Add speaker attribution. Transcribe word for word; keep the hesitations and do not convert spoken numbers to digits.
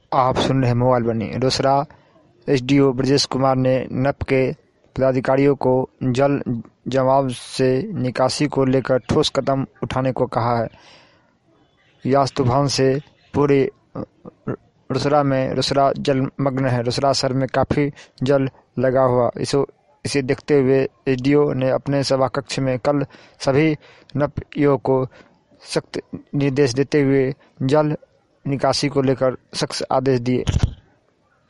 Speaker 1: आप सुन रहे मोबाइल बनी। रोसड़ा एसडीओ ब्रजेश कुमार ने नप के पदाधिकारियों को जल जमाव से निकासी को लेकर ठोस कदम उठाने को कहा है। यास तूफान से पूरे रोसड़ा में रोसड़ा जलमग्न है। रोसड़ा शहर में काफ़ी जल लगा हुआ। इसे इसे देखते हुए एसडीओ ने अपने सभा कक्ष में कल सभी नपइयों को सख्त निर्देश देते हुए जल निकासी को लेकर सख्त आदेश दिए।